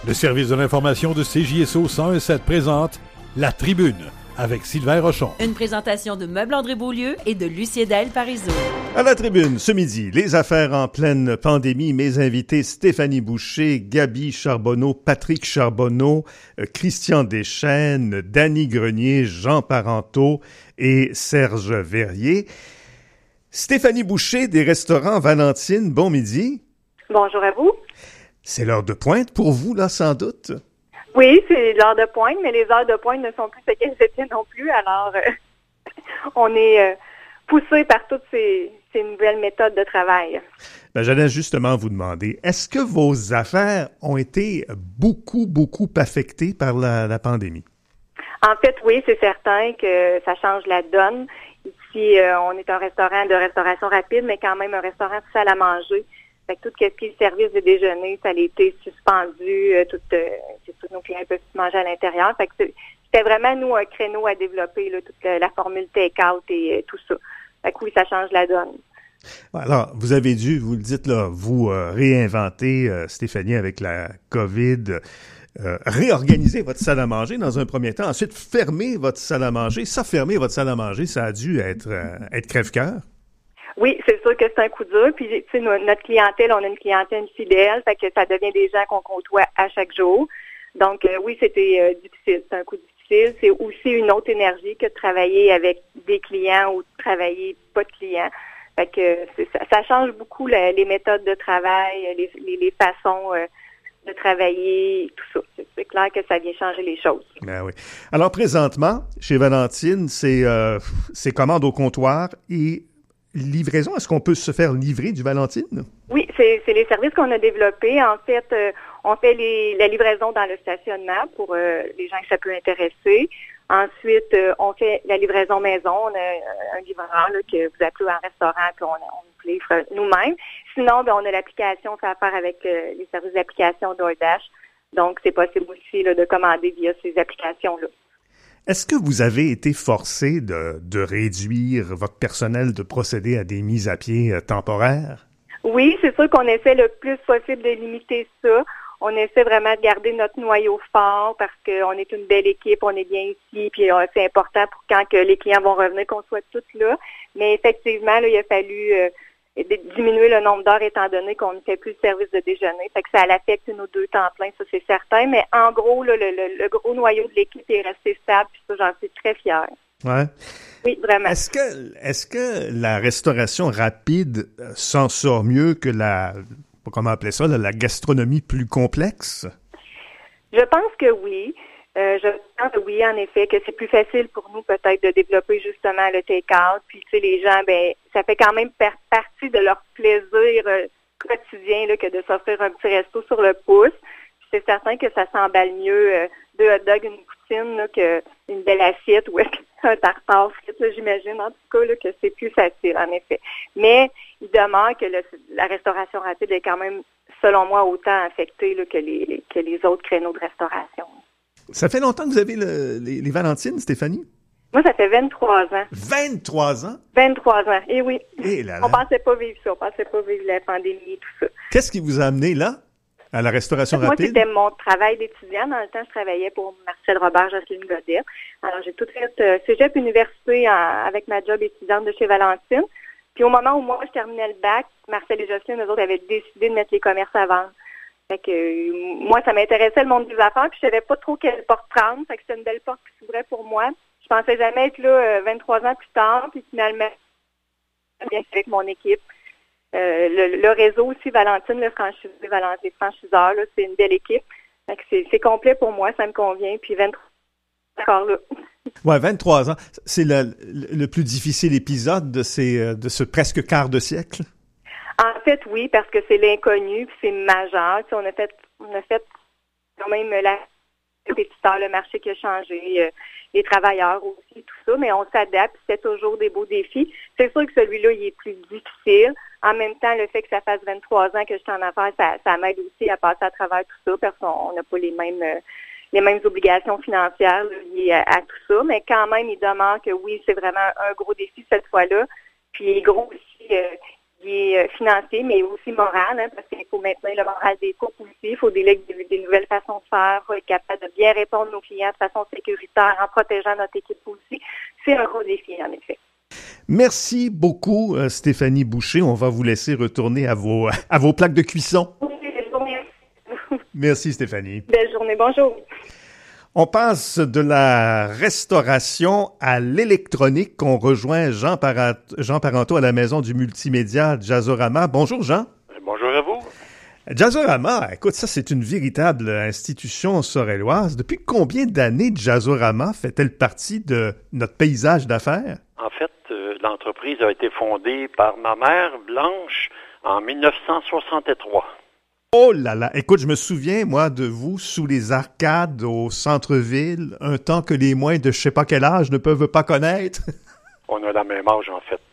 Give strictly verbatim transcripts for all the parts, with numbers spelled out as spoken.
Le service de l'information de C J S O cent un virgule sept présente La Tribune avec Sylvain Rochon. Une présentation de Meubles André Beaulieu et de Luciedel Parizeau. À La Tribune, ce midi, les affaires en pleine pandémie. Mes invités, Stéphanie Boucher, Gaby Charbonneau, Patrick Charbonneau, euh, Christian Deschênes, Danny Grenier, Jean Parenteau et Serge Verrier. Stéphanie Boucher des restaurants Valentine, bon midi. Bonjour à vous. C'est l'heure de pointe pour vous, là, sans doute? Oui, c'est l'heure de pointe, mais les heures de pointe ne sont plus ce qu'elles étaient non plus. Alors, euh, on est euh, poussé par toutes ces, ces nouvelles méthodes de travail. Ben, j'allais justement vous demander, est-ce que vos affaires ont été beaucoup, beaucoup affectées par la, la pandémie? En fait, oui, c'est certain que ça change la donne. Ici, euh, on est un restaurant de restauration rapide, mais quand même un restaurant de salle à manger. Fait que tout ce qui est service de déjeuner, ça a été suspendu. Euh, tout, euh, tous nos clients peuvent manger à l'intérieur. Fait que c'était vraiment, nous, un créneau à développer, là, toute la, la formule take-out et euh, tout ça. Fait que oui, ça change la donne. Alors, vous avez dû, vous le dites là, vous euh, réinventer, euh, Stéphanie, avec la COVID, euh, réorganiser votre salle à manger dans un premier temps, ensuite fermer votre salle à manger. Ça, fermer votre salle à manger, ça a dû être, euh, être crève-cœur. Oui, c'est sûr que c'est un coup dur. Puis, tu sais, notre clientèle, on a une clientèle fidèle, fait que ça devient des gens qu'on côtoie à chaque jour. Donc, euh, oui, c'était euh, difficile. C'est un coup difficile. C'est aussi une autre énergie que de travailler avec des clients ou de travailler pas de clients. Fait que c'est, ça, ça change beaucoup la, les méthodes de travail, les, les, les façons euh, de travailler, tout ça. C'est, c'est clair que ça vient changer les choses. Ben oui. Alors, présentement, chez Valentine, c'est, euh, c'est commande au comptoir et livraison, est-ce qu'on peut se faire livrer du Valentine? Oui, c'est, c'est les services qu'on a développés. En fait, euh, on fait les, la livraison dans le stationnement pour euh, les gens que ça peut intéresser. Ensuite, euh, on fait la livraison maison. On a un livreur là, que vous appelez en restaurant, puis on, on vous livre nous-mêmes. Sinon, ben, on a l'application, on fait affaire avec euh, les services d'application DoorDash. Donc, c'est possible aussi là, de commander via ces applications-là. Est-ce que vous avez été forcé de, de réduire votre personnel, de procéder à des mises à pied euh, temporaires? Oui, c'est sûr qu'on essaie le plus possible de limiter ça. On essaie vraiment de garder notre noyau fort parce qu'on est une belle équipe, on est bien ici, puis euh, c'est important pour quand que les clients vont revenir qu'on soit tous là. Mais effectivement, là, il a fallu euh, diminuer le nombre d'heures étant donné qu'on ne fait plus de service de déjeuner. Fait que ça affecte nos deux temps pleins, ça c'est certain. Mais en gros, là, le, le, le gros noyau de l'équipe est resté stable, puis ça, j'en suis très fière. Ouais. Oui, vraiment. Est-ce que est-ce que la restauration rapide s'en sort mieux que la, comment appeler ça, la gastronomie plus complexe? Je pense que oui. Euh, je pense que oui, en effet, que c'est plus facile pour nous peut-être de développer justement le take-out. Puis, tu sais, les gens, ben, ça fait quand même per- partie de leur plaisir euh, quotidien là, que de s'offrir un petit resto sur le pouce. Puis, c'est certain que ça s'emballe mieux euh, deux hot dogs, une poutine, là, qu'une belle assiette ou un tartare frite, là, j'imagine, en tout cas, là, que c'est plus facile, en effet. Mais il demeure que le, la restauration rapide est quand même, selon moi, autant affectée là, que les que les autres créneaux de restauration. Ça fait longtemps que vous avez le, les, les Valentines, Stéphanie? Moi, ça fait vingt-trois ans. vingt-trois ans? vingt-trois ans, et oui. Et là là. On pensait pas vivre ça, on pensait pas vivre la pandémie et tout ça. Qu'est-ce qui vous a amené là, à la restauration moi, rapide? Moi, c'était mon travail d'étudiant. Dans le temps, je travaillais pour Marcel Robert, Jocelyne Godet. Alors, j'ai tout fait euh, cégep université en, avec ma job étudiante de chez Valentine. Puis au moment où moi, je terminais le bac, Marcel et Jocelyne, eux autres, avaient décidé de mettre les commerces à vendre. Fait que euh, moi, ça m'intéressait le monde des affaires, puis je savais pas trop quelle porte prendre. Fait que c'était une belle porte qui s'ouvrait pour moi. Je pensais jamais être là euh, vingt-trois ans plus tard, puis finalement, bien avec mon équipe. Euh, le, le réseau aussi, Valentine, le franchisé, Valentine, les franchiseurs, là, c'est une belle équipe. Fait que c'est, c'est complet pour moi, ça me convient. Puis vingt-trois encore là. Ouais, vingt-trois ans. C'est le, le plus difficile épisode de ces de ce presque quart de siècle. En fait, oui, parce que c'est l'inconnu, puis c'est majeur. Tu sais, on a fait, on a fait quand même la compétiteur, le marché qui a changé, euh, les travailleurs aussi, tout ça, mais on s'adapte, c'est toujours des beaux défis. C'est sûr que celui-là, il est plus difficile. En même temps, le fait que ça fasse vingt-trois ans que je suis en affaires, ça, ça m'aide aussi à passer à travers tout ça, parce qu'on n'a pas les mêmes euh, les mêmes obligations financières là, liées à, à tout ça, mais quand même, il demeure que oui, c'est vraiment un gros défi cette fois-là. Puis il est gros aussi, euh, qui est euh, financier, mais aussi moral, hein, parce qu'il faut maintenir le moral des couples aussi. Il faut déléguer des, des nouvelles façons de faire, faut être capable de bien répondre à nos clients de façon sécuritaire en protégeant notre équipe aussi. C'est un gros défi, en effet. Merci beaucoup, euh, Stéphanie Boucher. On va vous laisser retourner à vos, à vos plaques de cuisson. Oui, belle journée. Merci, Stéphanie. Belle journée. Bonjour. On passe de la restauration à l'électronique. On rejoint Jean, Parat- Jean Parenteau à la maison du multimédia Jazzorama. Bonjour, Jean. Bonjour à vous. Jazzorama, écoute, ça, c'est une véritable institution sorelloise. Depuis combien d'années Jazzorama fait-elle partie de notre paysage d'affaires? En fait, euh, l'entreprise a été fondée par ma mère, Blanche, en dix-neuf cent soixante-trois. Oh là là! Écoute, je me souviens, moi, de vous, sous les arcades au centre-ville, un temps que les moins de je sais pas quel âge ne peuvent pas connaître. On a la même âge, en fait.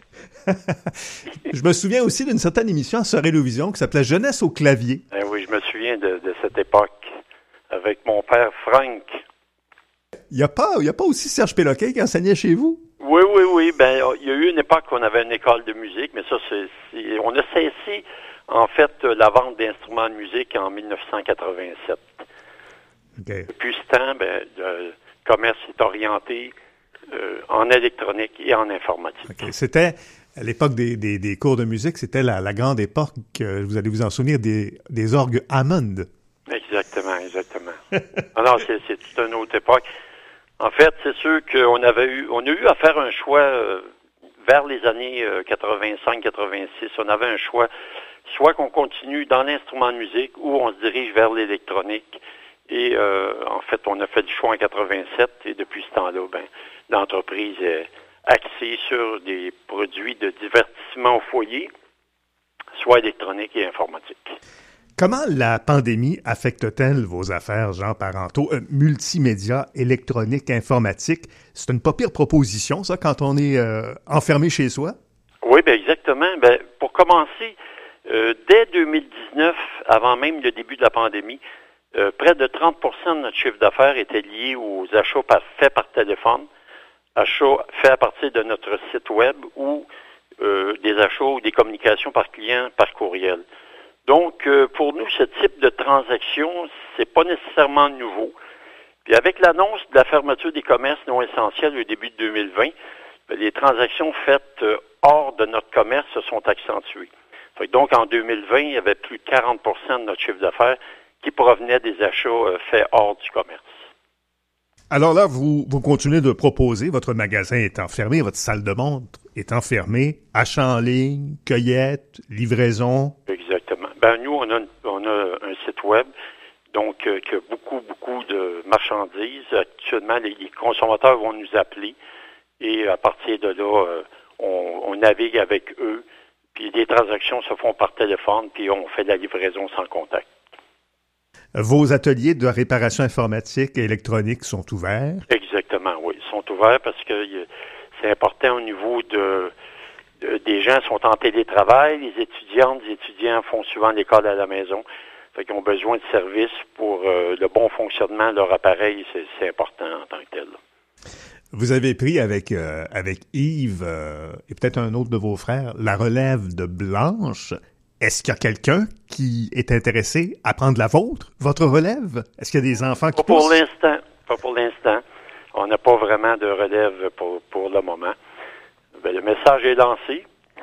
Je me souviens aussi d'une certaine émission à Sorellovision qui s'appelait Jeunesse au clavier. Eh oui, je me souviens de, de cette époque avec mon père Frank. Il n'y a pas, il y a pas aussi Serge Péloquin qui enseignait chez vous? Oui, oui, oui. Ben, il y a eu une époque où on avait une école de musique, mais ça, c'est, c'est on a cessé, en fait, la vente d'instruments de musique en dix-neuf cent quatre-vingt-sept. Okay. Depuis ce temps, ben, le commerce est orienté euh, en électronique et en informatique. Okay. C'était, à l'époque des, des, des cours de musique, c'était la, la grande époque, euh, vous allez vous en souvenir, des, des orgues Hammond. Exactement, exactement. Alors, c'est, c'est toute une autre époque. En fait, c'est sûr qu'on avait eu, on a eu à faire un choix euh, vers les années euh, quatre-vingt-cinq quatre-vingt-six. On avait un choix, soit qu'on continue dans l'instrument de musique ou on se dirige vers l'électronique. Et euh, en fait, on a fait du choix en quatre-vingt-sept et depuis ce temps-là, ben, l'entreprise est axée sur des produits de divertissement au foyer, soit électronique et informatique. Comment la pandémie affecte-t-elle vos affaires, Jean Parenteau? Euh, multimédia, électronique, informatique, c'est une pas pire proposition, ça, quand on est euh, enfermé chez soi? Oui, bien exactement. Ben, pour commencer, euh, dès deux mille dix-neuf, avant même le début de la pandémie, euh, près de trente pour cent de notre chiffre d'affaires était lié aux achats par, faits par téléphone, achats faits à partir de notre site web ou euh, des achats ou des communications par client par courriel. Donc, euh, pour nous, ce type de transaction, c'est pas nécessairement nouveau. Puis avec l'annonce de la fermeture des commerces non essentiels au début de deux mille vingt, les transactions faites euh, hors de notre commerce se sont accentuées. Fait que donc, en deux mille vingt, il y avait plus de quarante pour cent de notre chiffre d'affaires qui provenait des achats euh, faits hors du commerce. Alors là, vous, vous continuez de proposer, votre magasin étant fermé, votre salle de montre étant fermée, achats en ligne, cueillette, livraison. Exactement. Ben nous, on a, une, on a un site web, donc euh, qui a beaucoup, beaucoup de marchandises. Actuellement, les, les consommateurs vont nous appeler et à partir de là, euh, on, on navigue avec eux. Puis les transactions se font par téléphone, puis on fait de la livraison sans contact. Vos ateliers de réparation informatique et électronique sont ouverts? Exactement, oui. Ils sont ouverts parce que c'est important au niveau de, de des gens sont en télétravail, les étudiantes, les étudiants font souvent l'école à la maison. Fait qu'ils ont besoin de services pour euh, le bon fonctionnement de leur appareil, c'est, c'est important en tant que tel. Vous avez pris avec euh, avec Yves euh, et peut-être un autre de vos frères la relève de Blanche. Est-ce qu'il y a quelqu'un qui est intéressé à prendre la vôtre, votre relève? Est-ce qu'il y a des enfants qui Pas pour poussent? l'instant. Pas pour l'instant. On n'a pas vraiment de relève pour, pour le moment. Ben, le message est lancé.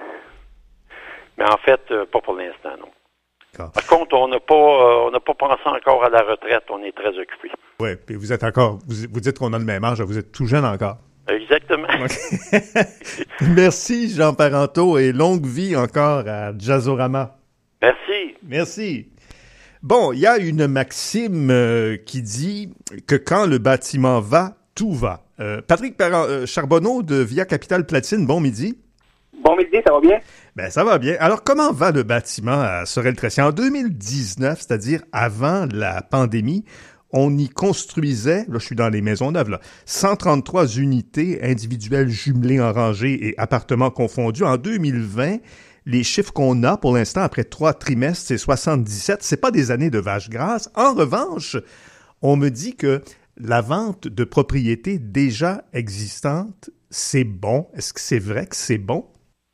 Mais en fait, euh, pas pour l'instant, non. D'accord. Par contre, on n'a pas euh, on n'a pas pensé encore à la retraite. On est très occupés. Oui, puis vous êtes encore, vous, vous dites qu'on a le même âge, vous êtes tout jeune encore. Exactement. Okay. Merci, Jean Parenteau, et longue vie encore à Jazzorama. Merci. Merci. Bon, il y a une maxime euh, qui dit que quand le bâtiment va, tout va. Euh, Patrick Parent, euh, Charbonneau de Via Capital Platine, bon midi. Bon midi, ça va bien? Ben, ça va bien. Alors, comment va le bâtiment à Sorel-Tracy? En deux mille dix-neuf, c'est-à-dire avant la pandémie, on y construisait, là je suis dans les maisons neuves, là, cent trente-trois unités individuelles jumelées en rangées et appartements confondus. En deux mille vingt, les chiffres qu'on a pour l'instant après trois trimestres, c'est soixante-dix-sept. C'est pas des années de vache grasse. En revanche, on me dit que la vente de propriétés déjà existantes, c'est bon. Est-ce que c'est vrai que c'est bon?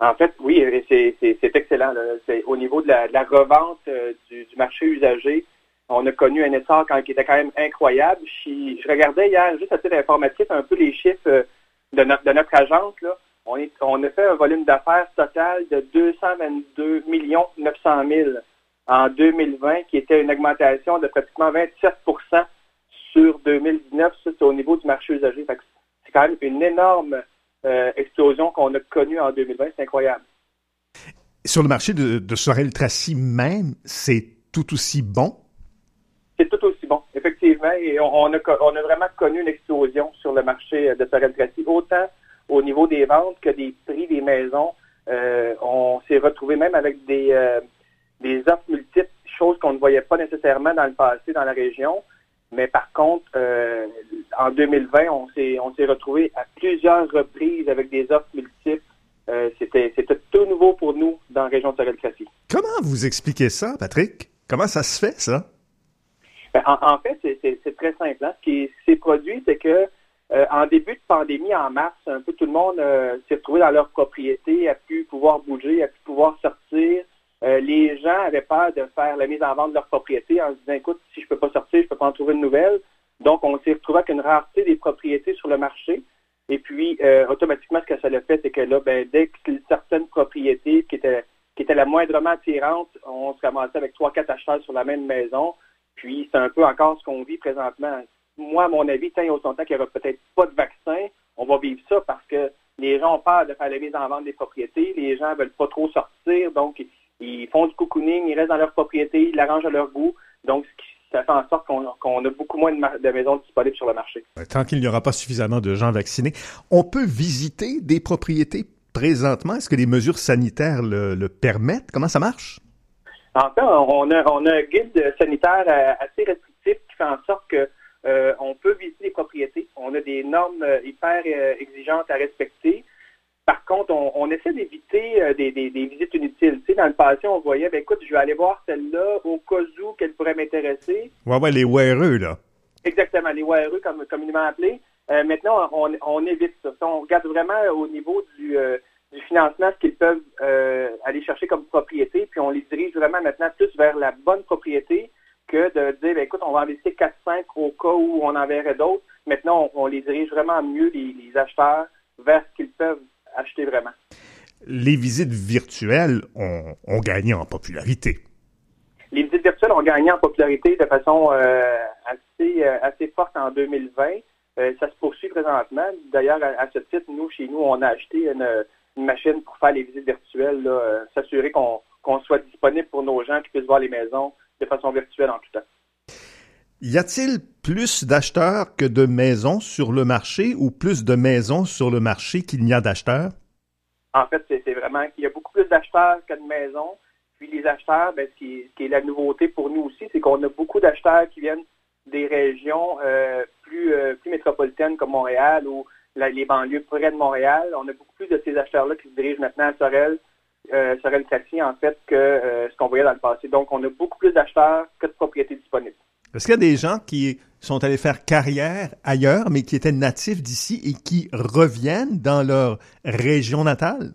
En fait, oui, c'est, c'est, c'est excellent. Là. C'est, au niveau de la, de la revente euh, du, du marché usagé, on a connu un essor quand, qui était quand même incroyable. Je, je regardais hier, juste à titre informatif, un peu les chiffres euh, de, no, de notre agence. Là. On, est, on a fait un volume d'affaires total de deux cent vingt-deux millions neuf cent mille en deux mille vingt, qui était une augmentation de pratiquement vingt-sept pour cent sur deux mille dix-neuf. Ça, c'est au niveau du marché usagé. Fait que c'est quand même une énorme euh, explosion qu'on a connue en deux mille vingt. C'est incroyable. Sur le marché de, de Sorel-Tracy même, c'est tout aussi bon? C'est tout aussi bon, effectivement. Et on, on, a, on a vraiment connu une explosion sur le marché de Sorel-Tracy, autant au niveau des ventes que des prix des maisons. Euh, on s'est retrouvé même avec des... Euh, des offres multiples, choses qu'on ne voyait pas nécessairement dans le passé dans la région. Mais par contre, euh, en deux mille vingt, on s'est on s'est retrouvé à plusieurs reprises avec des offres multiples. Euh, c'était, c'était tout nouveau pour nous dans la région de Sorel-Tracy. Comment vous expliquez ça, Patrick? Comment ça se fait, ça? Ben, en, en fait, c'est, c'est, c'est très simple. Hein. Ce qui s'est produit, c'est que euh, en début de pandémie, en mars, un peu tout le monde euh, s'est retrouvé dans leur propriété, a pu pouvoir bouger, a pu pouvoir sortir. Euh, les gens avaient peur de faire la mise en vente de leur propriété en se disant, écoute, si je peux pas sortir, je peux pas en trouver une nouvelle. Donc, on s'est retrouvé avec une rareté des propriétés sur le marché. Et puis, euh, automatiquement, ce que ça l'a fait, c'est que là, ben, dès que certaines propriétés qui étaient, qui étaient la moindrement attirantes, on se ramassait avec trois, quatre acheteurs sur la même maison. Puis, c'est un peu encore ce qu'on vit présentement. Moi, à mon avis, tant et autant qu'il n'y aura peut-être pas de vaccin, on va vivre ça parce que les gens ont peur de faire la mise en vente des propriétés. Les gens veulent pas trop sortir, donc ils font du cocooning, ils restent dans leur propriété, ils l'arrangent à leur goût. Donc, ça fait en sorte qu'on, qu'on a beaucoup moins de, mar- de maisons disponibles sur le marché. Tant qu'il n'y aura pas suffisamment de gens vaccinés, on peut visiter des propriétés présentement. Est-ce que les mesures sanitaires le, le permettent? Comment ça marche? En fait, on a, on a un guide sanitaire assez restrictif qui fait en sorte que euh, on peut visiter les propriétés. On a des normes hyper exigeantes à respecter. Par contre, on, on essaie d'éviter euh, des, des, des visites inutiles. Tu sais, dans le passé, on voyait, ben écoute, je vais aller voir celle-là au cas où qu'elle pourrait m'intéresser. Ouais, ouais, les W R E, là. Exactement, les W R E, comme communément appelés. Euh, maintenant, on, on évite ça. On regarde vraiment au niveau du, euh, du financement ce qu'ils peuvent euh, aller chercher comme propriété, puis on les dirige vraiment maintenant plus vers la bonne propriété que de dire, ben écoute, on va en visiter quatre cinq au cas où on en verrait d'autres. Maintenant, on, on les dirige vraiment mieux, les, les acheteurs, vers ce qu'ils peuvent acheter vraiment. Les visites virtuelles ont, ont gagné en popularité. Les visites virtuelles ont gagné en popularité de façon euh, assez, euh, assez forte en deux mille vingt. Euh, ça se poursuit présentement. D'ailleurs, à, à ce titre, nous, chez nous, on a acheté une, une machine pour faire les visites virtuelles, là, euh, s'assurer qu'on, qu'on soit disponible pour nos gens qui puissent voir les maisons de façon virtuelle en tout temps. Y a-t-il plus d'acheteurs que de maisons sur le marché ou plus de maisons sur le marché qu'il n'y a d'acheteurs? En fait, c'est, c'est vraiment qu'il y a beaucoup plus d'acheteurs que de maisons. Puis les acheteurs, ben, ce, qui, ce qui est la nouveauté pour nous aussi, c'est qu'on a beaucoup d'acheteurs qui viennent des régions euh, plus, euh, plus métropolitaines comme Montréal ou la, les banlieues près de Montréal. On a beaucoup plus de ces acheteurs-là qui se dirigent maintenant à Sorel, euh, Sorel-Tracy, en fait, que euh, ce qu'on voyait dans le passé. Donc, on a beaucoup plus d'acheteurs que de propriétés disponibles. Est-ce qu'il y a des gens qui sont allés faire carrière ailleurs, mais qui étaient natifs d'ici et qui reviennent dans leur région natale?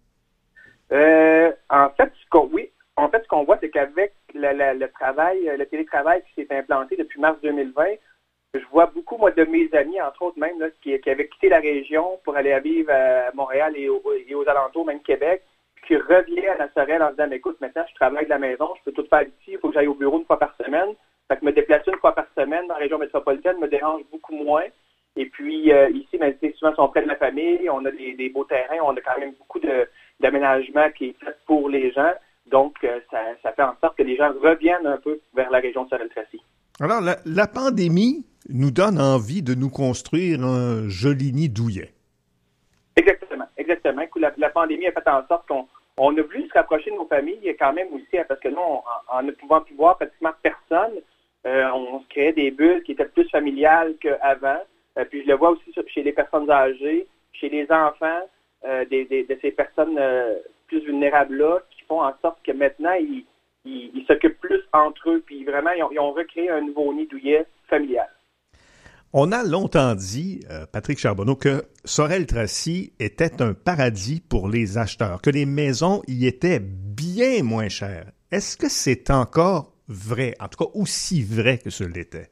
Euh, en fait, ce qu'on, oui. En fait, ce qu'on voit, c'est qu'avec le, le, le travail, le télétravail qui s'est implanté depuis mars deux mille vingt, je vois beaucoup, moi, de mes amis, entre autres même, là, qui, qui avaient quitté la région pour aller vivre à Montréal et, au, et aux alentours, même Québec, qui revenaient à la Sorel en se disant, écoute, maintenant, je travaille de la maison, je peux tout faire ici, il faut que j'aille au bureau une fois par semaine. Fait que me déplacer une fois par semaine dans la région métropolitaine me dérange beaucoup moins. Et puis, euh, ici, ben, souvent, ils sont près de la famille, on a des, des beaux terrains, on a quand même beaucoup de, d'aménagement qui est fait pour les gens. Donc, euh, ça, ça fait en sorte que les gens reviennent un peu vers la région de Sorel-Tracy. Alors, la, la pandémie nous donne envie de nous construire un joli nid douillet. Exactement, exactement. La, la pandémie a fait en sorte qu'on on a voulu se rapprocher de nos familles quand même aussi, parce que nous, en, en ne pouvant plus voir pratiquement personne, euh, on se créait des bulles qui étaient plus familiales qu'avant. Euh, puis je le vois aussi chez les personnes âgées, chez les enfants, euh, des, des, de ces personnes euh, plus vulnérables-là, qui font en sorte que maintenant, ils, ils, ils s'occupent plus entre eux, puis vraiment, ils ont, ils ont recréé un nouveau nid douillet familial. On a longtemps dit, euh, Patrick Charbonneau, que Sorel-Tracy était un paradis pour les acheteurs, que les maisons y étaient bien moins chères. Est-ce que c'est encore vrai, en tout cas aussi vrai que ce l'était?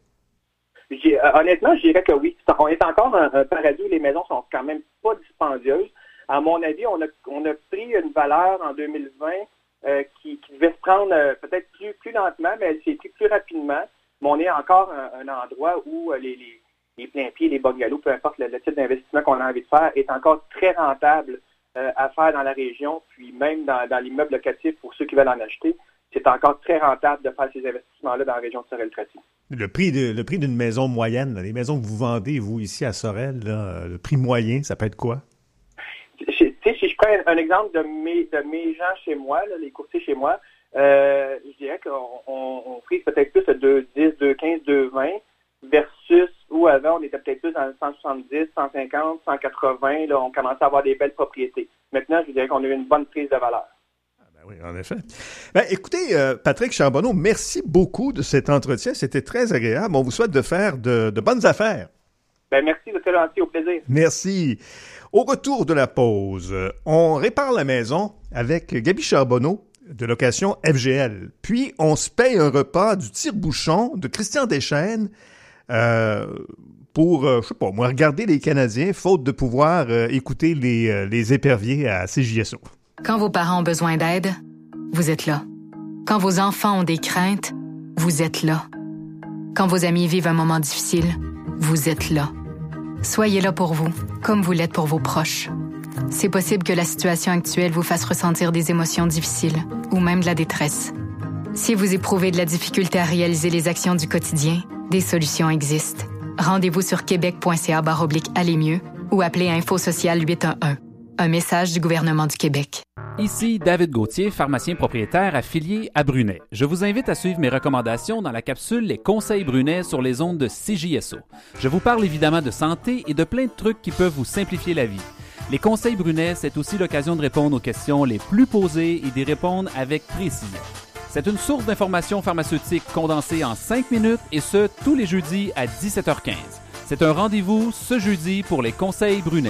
J'ai, euh, honnêtement, je dirais que oui. On est encore un, un paradis où les maisons sont quand même pas dispendieuses. À mon avis, on a, on a pris une valeur en deux mille vingt euh, qui, qui devait se prendre euh, peut-être plus, plus lentement, mais elle s'est prise plus rapidement. Mais on est encore un, un endroit où euh, les, les les pleins-pieds, les bungalows, peu importe le, le type d'investissement qu'on a envie de faire, est encore très rentable euh, à faire dans la région, puis même dans, dans l'immeuble locatif pour ceux qui veulent en acheter, c'est encore très rentable de faire ces investissements-là dans la région de Sorel-Tracy. Le prix de, le prix d'une maison moyenne, là, les maisons que vous vendez, vous, ici à Sorel, là, le prix moyen, ça peut être quoi? Tu sais, si je prends un, un exemple de mes, de mes gens chez moi, là, les courtiers chez moi, euh, je dirais qu'on on, on prise peut-être plus à deux dix, deux quinze, deux vingt, versus où avant, on était peut-être plus dans le cent soixante-dix, cent cinquante, cent quatre-vingts. Là, on commençait à avoir des belles propriétés. Maintenant, je dirais qu'on a eu une bonne prise de valeur. Ah ben oui, en effet. Ben, écoutez, euh, Patrick Charbonneau, merci beaucoup de cet entretien. C'était très agréable. On vous souhaite de faire de, de bonnes affaires. Ben, merci de être gentil. Au plaisir. Merci. Au retour de la pause, on répare la maison avec Gaby Charbonneau de location F G L. Puis, on se paye un repas du tire-bouchon de Christian Deschênes Euh, pour, euh, je sais pas, moi, regarder les Canadiens, faute de pouvoir euh, écouter les, euh, les éperviers à C J S O. Quand vos parents ont besoin d'aide, vous êtes là. Quand vos enfants ont des craintes, vous êtes là. Quand vos amis vivent un moment difficile, vous êtes là. Soyez là pour vous, comme vous l'êtes pour vos proches. C'est possible que la situation actuelle vous fasse ressentir des émotions difficiles ou même de la détresse. Si vous éprouvez de la difficulté à réaliser les actions du quotidien, des solutions existent. Rendez-vous sur québec.ca barre oblique aller mieux ou appelez Info Social huit un un. Un message du gouvernement du Québec. Ici David Gauthier, pharmacien propriétaire affilié à Brunet. Je vous invite à suivre mes recommandations dans la capsule Les conseils Brunet sur les ondes de C J S O. Je vous parle évidemment de santé et de plein de trucs qui peuvent vous simplifier la vie. Les conseils Brunet, c'est aussi l'occasion de répondre aux questions les plus posées et d'y répondre avec précision. C'est une source d'informations pharmaceutiques condensée en cinq minutes et ce, tous les jeudis à dix-sept heures quinze. C'est un rendez-vous ce jeudi pour les conseils Brunet.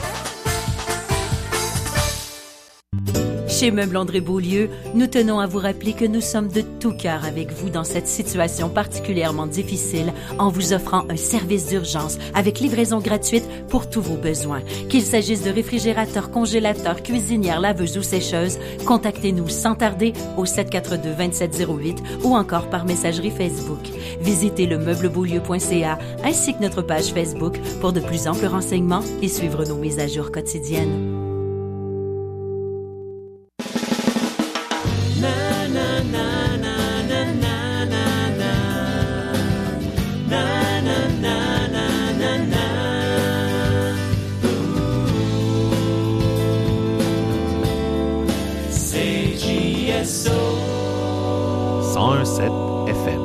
Chez Meubles André Beaulieu, nous tenons à vous rappeler que nous sommes de tout cœur avec vous dans cette situation particulièrement difficile en vous offrant un service d'urgence avec livraison gratuite pour tous vos besoins. Qu'il s'agisse de réfrigérateurs, congélateurs, cuisinières, laveuses ou sécheuses, contactez-nous sans tarder au sept quatre deux, deux sept zéro huit ou encore par messagerie Facebook. Visitez le meuble beaulieu point c a ainsi que notre page Facebook pour de plus amples renseignements et suivre nos mises à jour quotidiennes. cent un virgule sept F M.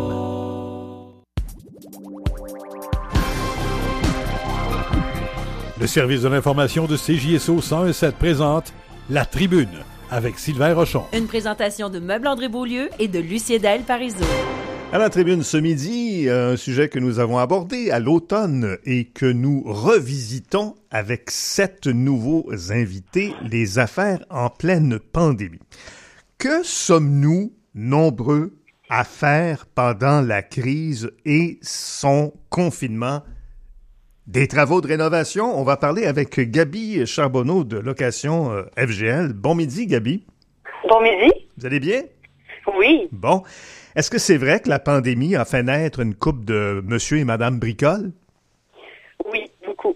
Le service de l'information de C J S O cent un virgule sept présente La Tribune avec Sylvain Rochon. Une présentation de Meubles André Beaulieu et de Luciédel Parizeau. À la Tribune ce midi, un sujet que nous avons abordé à l'automne et que nous revisitons avec sept nouveaux invités, les affaires en pleine pandémie. Que sommes-nous nombreux à faire pendant la crise et son confinement? Des travaux de rénovation, on va parler avec Gaby Charbonneau de Location F G L. Bon midi, Gaby. Bon midi. Vous allez bien? Oui. Bon. Est-ce que c'est vrai que la pandémie a fait naître une couple de monsieur et madame Bricole? Oui, beaucoup.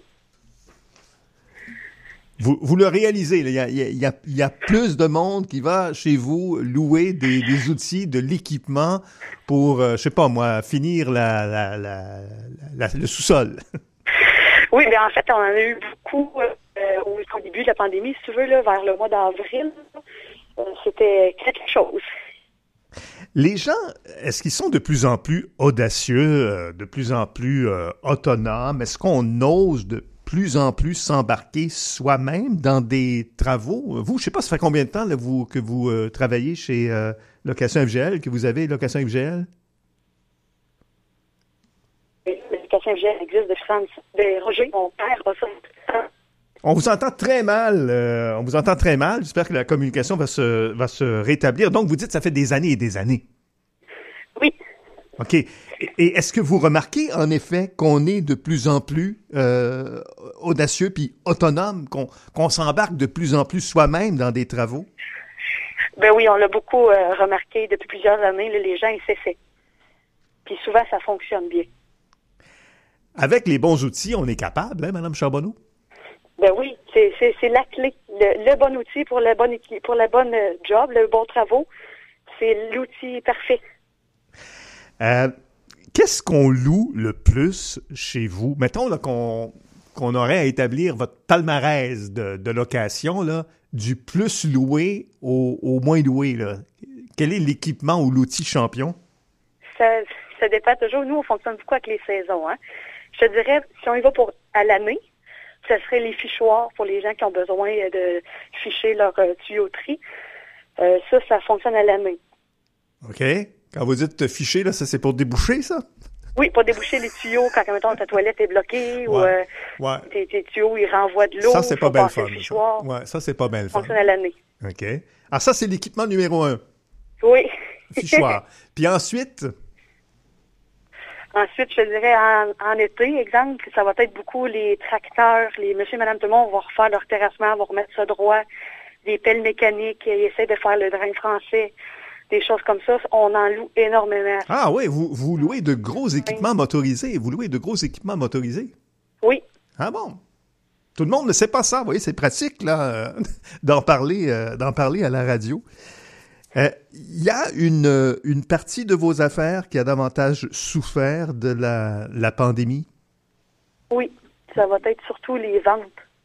Vous, vous le réalisez, il y a, il y a, il y a plus de monde qui va chez vous louer des, des outils, de l'équipement pour, euh, je sais pas moi, finir la, la, la, la, le sous-sol. Oui, bien en fait, on en a eu beaucoup euh, au, au début de la pandémie, si tu veux, là, vers le mois d'avril. Euh, c'était quelque chose. Les gens, est-ce qu'ils sont de plus en plus audacieux, de plus en plus euh, autonomes? Est-ce qu'on ose de plus en plus s'embarquer soi-même dans des travaux? Vous, je sais pas, ça fait combien de temps là, vous, que vous euh, travaillez chez euh, Location F G L, que vous avez Location F G L? Location location F G L existe depuis trente ans. Ben, Roger, mon père a ça. On vous entend très mal. Euh, on vous entend très mal. J'espère que la communication va se, va se rétablir. Donc, vous dites que ça fait des années et des années. Oui. OK. Et, et est-ce que vous remarquez, en effet, qu'on est de plus en plus euh, audacieux puis autonome, qu'on, qu'on s'embarque de plus en plus soi-même dans des travaux? Ben oui, on l'a beaucoup euh, remarqué depuis plusieurs années. Là, les gens, ils s'essaient. Puis souvent, ça fonctionne bien. Avec les bons outils, on est capable, hein, Mme Charbonneau? Ben oui, c'est, c'est, c'est la clé. Le, le bon outil pour le bon équi- pour le bon euh, job, le bon travaux, c'est l'outil parfait. Euh, qu'est-ce qu'on loue le plus chez vous? Mettons là, qu'on, qu'on aurait à établir votre palmarès de, de location, là, du plus loué au, au moins loué. Là. Quel est l'équipement ou l'outil champion? Ça, ça dépend toujours. Nous, on fonctionne beaucoup avec les saisons. Hein. Je te dirais, si on y va pour à l'année, ce serait les fichoirs pour les gens qui ont besoin de ficher leur euh, tuyauterie. Euh, ça, ça fonctionne à l'année. OK. Quand vous dites ficher, là, ça c'est pour déboucher, ça? Oui, pour déboucher les tuyaux quand, mettons, ta toilette est bloquée Ouais. ou euh, Ouais. tes, tes tuyaux, ils renvoient de l'eau. Ça, c'est pas bien le fun. Ça. Ouais, ça, c'est pas bien le Ça fun. fonctionne à l'année. OK. Alors ça, c'est l'équipement numéro un. Oui. Fichoir. Puis ensuite... Ensuite, je dirais en, en été, exemple, ça va être beaucoup les tracteurs, les monsieur et madame tout le monde vont refaire leur terrassement, vont remettre ça droit, des pelles mécaniques, ils essaient de faire le drain français, des choses comme ça. On en loue énormément. Ah oui, vous, vous louez de gros équipements motorisés. Vous louez de gros équipements motorisés? Oui. Ah bon? Tout le monde ne sait pas ça. Vous voyez, c'est pratique là euh, d'en parler, euh, d'en parler à la radio. Il euh, y a une, une partie de vos affaires qui a davantage souffert de la, la pandémie? Oui, ça va être surtout les ventes.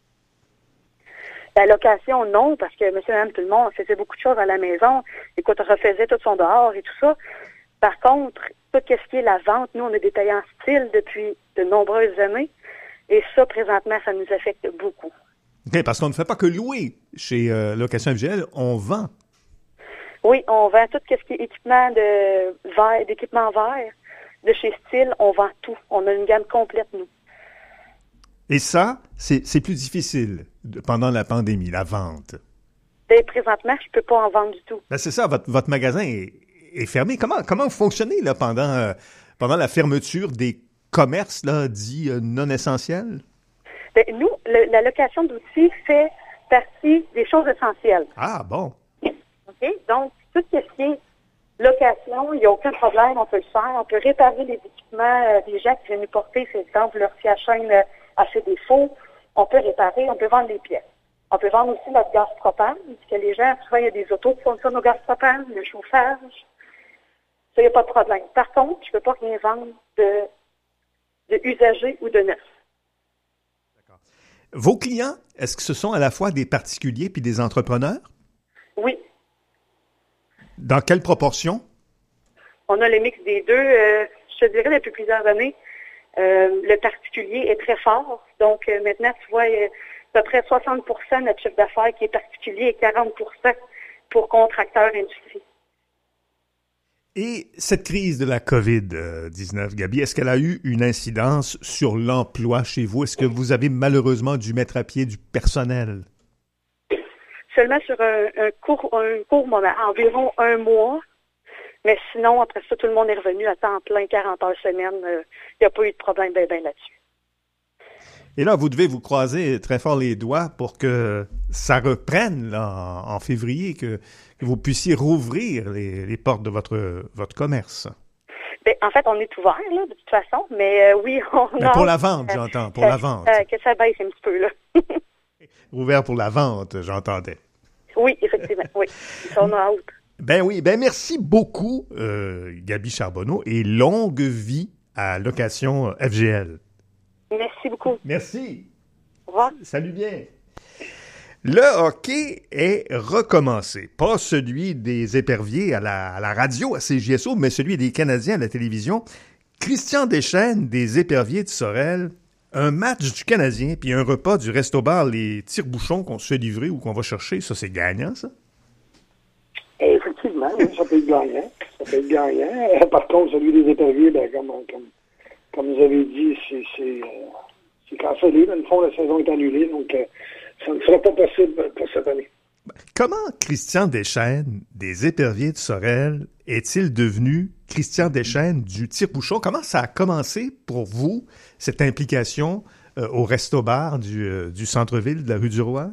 La location, non, parce que monsieur et madame tout le monde faisait beaucoup de choses à la maison. Écoute, on refaisait tout son dehors et tout ça. Par contre, tout ce qui est la vente, nous, on est détaillé en style depuis de nombreuses années. Et ça, présentement, ça nous affecte beaucoup. OK, parce qu'on ne fait pas que louer chez euh, Location F G L, on vend. Oui, on vend tout ce qui est équipement de verre, d'équipement vert. De chez Style, on vend tout. On a une gamme complète, nous. Et ça, c'est, c'est plus difficile de, pendant la pandémie, la vente. Dès présentement, je peux pas en vendre du tout. Ben c'est ça, votre, votre magasin est, est fermé. Comment, comment vous fonctionnez là, pendant, euh, pendant la fermeture des commerces là, dits euh, non essentiels? Ben, nous, le, la location d'outils fait partie des choses essentielles. Ah, bon. OK? Donc, tout ce qui est location, il n'y a aucun problème, on peut le faire. On peut réparer les équipements euh, des gens qui viennent nous porter, c'est exemple, leur scie à chaîne euh, a fait défaut. On peut réparer, on peut vendre les pièces. On peut vendre aussi notre gaz propane, parce que les gens, souvent, il y a des autos qui fonctionnent au gaz propane, le chauffage. Ça, il n'y a pas de problème. Par contre, je ne peux pas rien vendre de, de usagé ou de neuf. D'accord. Vos clients, est-ce que ce sont à la fois des particuliers puis des entrepreneurs? Oui. Dans quelle proportion? On a le mix des deux. Euh, je te dirais, depuis plusieurs années, euh, le particulier est très fort. Donc, euh, maintenant, tu vois, euh, à peu près soixante pour cent de notre chiffre d'affaires qui est particulier et quarante pour cent pour contracteurs industrie. Et cette crise de la covid dix-neuf, Gabi, est-ce qu'elle a eu une incidence sur l'emploi chez vous? Est-ce que vous avez malheureusement dû mettre à pied du personnel? Seulement sur un, un, court, un court moment, environ un mois. Mais sinon, après ça, tout le monde est revenu à temps plein, quarante heures semaine. Il euh, n'y a pas eu de problème ben, ben là-dessus. Et là, vous devez vous croiser très fort les doigts pour que ça reprenne là, en, en février, que, que vous puissiez rouvrir les, les portes de votre, votre commerce. Bien, en fait, on est ouvert, là, de toute façon, mais euh, oui, on mais a... pour la vente, j'entends, pour euh, la vente. Euh, que ça baisse un petit peu, là. Ouvert pour la vente, j'entendais. Oui, effectivement, oui. On a hâte. Ben oui, ben merci beaucoup, euh, Gabi Charbonneau, et longue vie à Location F G L. Merci beaucoup. Merci. Au revoir. Salut bien. Le hockey est recommencé. Pas celui des éperviers à la, à la radio, à C J S O, mais celui des Canadiens à la télévision. Christian Deschênes des éperviers de Sorel, un match du Canadien, puis un repas du resto-bar Les Tire-Bouchons qu'on se fait livrer ou qu'on va chercher, ça c'est gagnant, ça? Effectivement, ça peut être gagnant. Ça peut être gagnant. Par contre, celui des éperviers, ben, comme, comme comme vous avez dit, c'est, c'est, euh, c'est cancellé. Dans le fond, la saison est annulée, donc euh, ça ne sera pas possible pour cette année. Comment Christian Deschênes, des Éperviers de Sorel, est-il devenu Christian Deschênes du Tire-Bouchon? Comment ça a commencé pour vous, cette implication euh, au resto-bar du, euh, du centre-ville de la rue du Roi?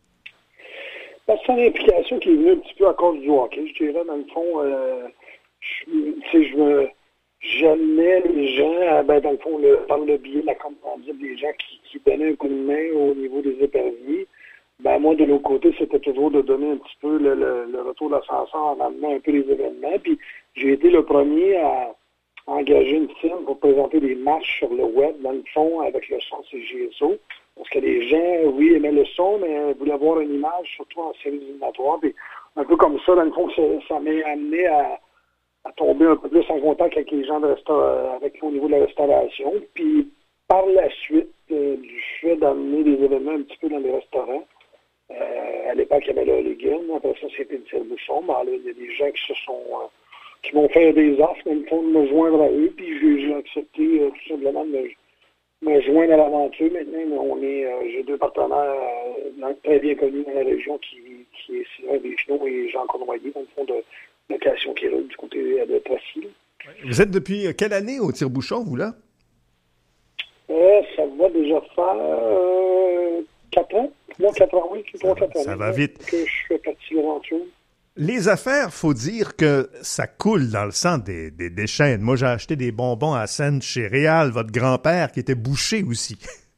Ben, c'est une implication qui est venue un petit peu à cause du hockey. Je dirais, dans le fond, euh, je, je me... J'amenais les gens, ben, dans le fond, le, par le biais de la compréhension des gens qui, qui donnaient un coup de main au niveau des éperviers. Ben, moi, de l'autre côté, c'était toujours de donner un petit peu le, le, le retour d'ascenseur en amenant un peu les événements. Puis, j'ai été le premier à engager une team pour présenter des matchs sur le web, dans le fond, avec le son C J S O. Parce que les gens, oui, aimaient le son, mais voulaient voir une image, surtout en séries éliminatoires. Puis, un peu comme ça, dans le fond, ça, ça m'a amené à, à tomber un peu plus en contact avec les gens de resta- avec au niveau de la restauration. Puis, par la suite, euh, du fait d'amener des événements un petit peu dans les restaurants, Euh, à l'époque, il y avait le Légume. Après ça, c'était le Tire-Bouchon. Ben, là, il y a des gens qui se sont, euh, qui m'ont fait des offres, dans le fond, de me joindre à eux. Puis j'ai, j'ai accepté euh, tout simplement de me, me joindre à l'aventure. Maintenant, on est, euh, j'ai deux partenaires euh, très bien connus dans la région, qui, qui est Sylvain Deschenaux et Jean Cournoyer, dans le fond de location qui roule du côté de Tracy. Vous êtes depuis quelle année au Tire-Bouchon, vous, là? Euh, ça va déjà faire euh, quatre ans. Moi, quatre ans, oui, trois, quatre ans. Ça va vite. Que je fais partie de l'aventure. Les affaires, faut dire que ça coule dans le sang des, des Deschênes. Moi, j'ai acheté des bonbons à Seine chez Réal, votre grand-père, qui était boucher aussi.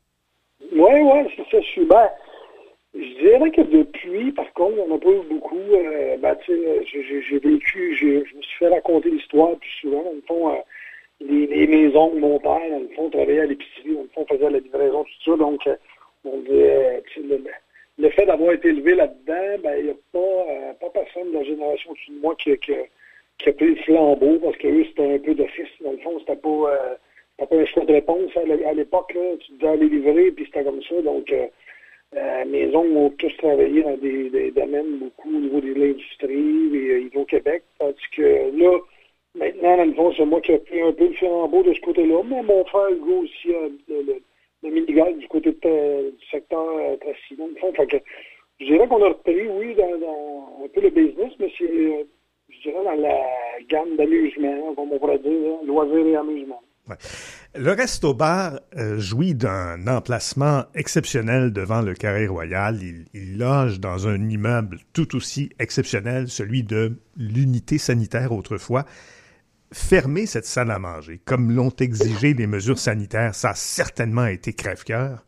Oui, oui, c'est ça, super. Je dirais que depuis, par contre, on n'a pas eu beaucoup. Euh, ben, tu sais, j'ai, j'ai vécu, j'ai, je me suis fait raconter l'histoire plus souvent. Dans le fond, euh, les, les maisons de mon père, dans le fond, travaillaient à l'épicerie, dans le fond, faisait la livraison, tout ça. Donc, euh, on dit, euh, le, le fait d'avoir été élevé là-dedans, ben, il n'y a pas, euh, pas personne de la génération au-dessus de moi qui, qui, qui a pris le flambeau, parce que eux, c'était un peu d'office. Dans le fond, c'était pas, euh, c'était pas un choix de réponse. À l'époque, là, tu devais aller livrer, puis c'était comme ça. Donc, euh, euh, mes oncles ont tous travaillé dans des, des domaines beaucoup au niveau de l'industrie, et euh, Hydro-Québec. Tandis que là, maintenant, dans le fond, c'est moi qui ai pris un peu le flambeau de ce côté-là. Mais mon frère Hugo aussi a le, le le mini-golf du côté de, euh, du secteur euh, Tracy. Donc, fait que, je dirais qu'on a repris, oui, dans, dans un peu le business, mais c'est, euh, je dirais, dans la gamme d'amusement, comme on pourrait dire, hein, loisirs et amusement. Ouais. Le Resto-Bar euh, jouit d'un emplacement exceptionnel devant le Carré Royal. Il, il loge dans un immeuble tout aussi exceptionnel, celui de l'unité sanitaire autrefois. Fermer cette salle à manger, comme l'ont exigé les mesures sanitaires, ça a certainement été crève-cœur.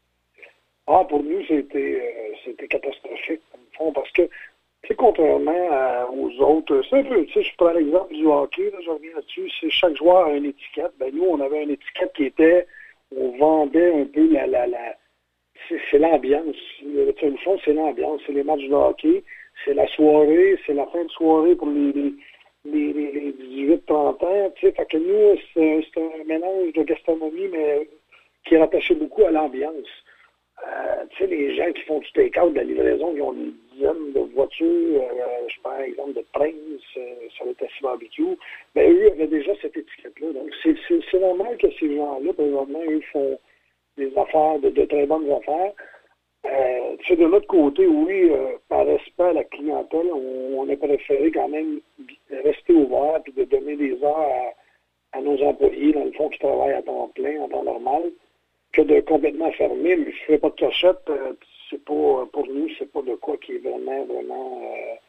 Ah, pour nous, c'était, euh, c'était catastrophique, dans le fond, parce que, tu sais, contrairement à, aux autres, c'est un peu, tu sais, je prends l'exemple du hockey, là, je reviens là-dessus, c'est chaque joueur a une étiquette. Ben, nous, on avait une étiquette qui était, on vendait un peu la, la, la, c'est, c'est l'ambiance. Le, le fond, c'est l'ambiance, c'est les matchs de hockey, c'est la soirée, c'est la fin de soirée pour les, les Les, les, les dix-huit trente ans, tu sais, fait que nous, c'est, c'est un mélange de gastronomie, mais qui est rattaché beaucoup à l'ambiance. Euh, tu sais, les gens qui font du take-out, de la livraison, qui ont des dizaines de voitures, euh, je prends l'exemple de Prince, euh, sur le Tassi Barbecue, ben eux avaient déjà cette étiquette-là. Donc, c'est, c'est, c'est normal que ces gens-là, présentement, eux, font des affaires, de, de très bonnes affaires. Euh, tu sais, de notre côté, oui, euh, par respect à la clientèle, on, on a préféré quand même rester ouvert et de donner des heures à, à nos employés, dans le fond, qui travaillent à temps plein, en temps normal, que de complètement fermer. Mais je ne fais pas de cachette, euh, c'est pas, pour nous, c'est pas de quoi qui est vraiment, vraiment